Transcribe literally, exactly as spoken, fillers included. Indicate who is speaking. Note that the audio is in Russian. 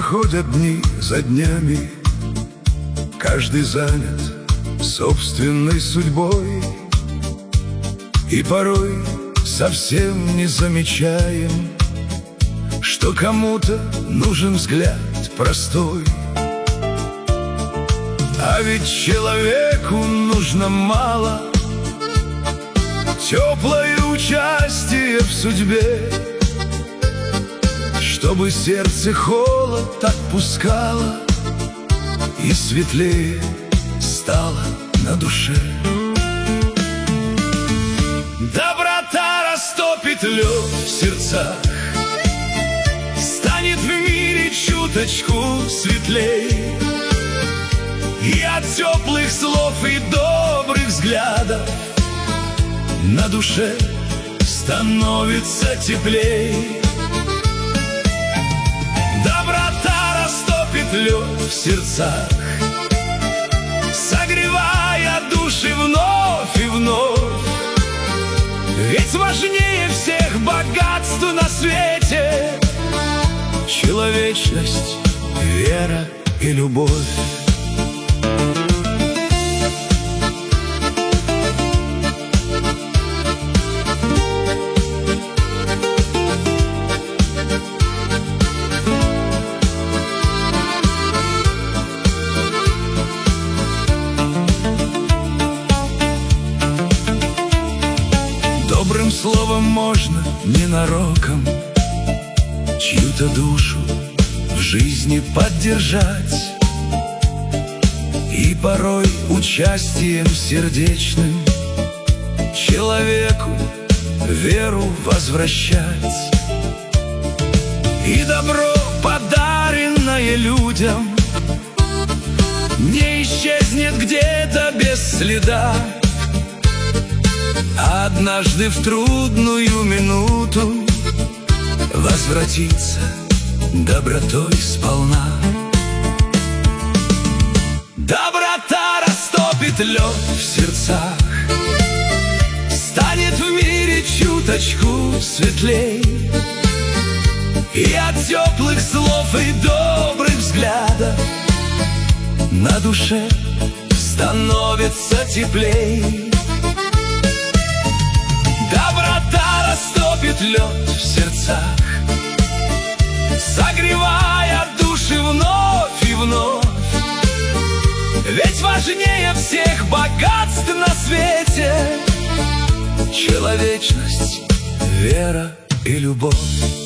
Speaker 1: Проходят дни за днями, каждый занят собственной судьбой, и порой совсем не замечаем, что кому-то нужен взгляд простой. А ведь человеку нужно мало теплое участие в судьбе, чтобы сердце холод отпускало и светлее стало на душе. Доброта растопит лед в сердцах, станет в мире чуточку светлей, и от теплых слов и добрых взглядов на душе становится теплей. Доброта растопит лед в сердцах, согревая души вновь и вновь. Ведь важнее всех богатств на свете человечность, вера и любовь. Добрым словом можно ненароком чью-то душу в жизни поддержать, и порой участием сердечным человеку веру возвращать. И добро, подаренное людям, не исчезнет где-то без следа, а однажды в трудную минуту возвратится добротой сполна. Доброта растопит лед в сердцах, станет в мире чуточку светлей, и от теплых слов и добрых взглядов на душе становится теплей. Доброта растопит лед в сердцах, согревая души вновь и вновь. Ведь важнее всех богатств на свете человечность, вера и любовь.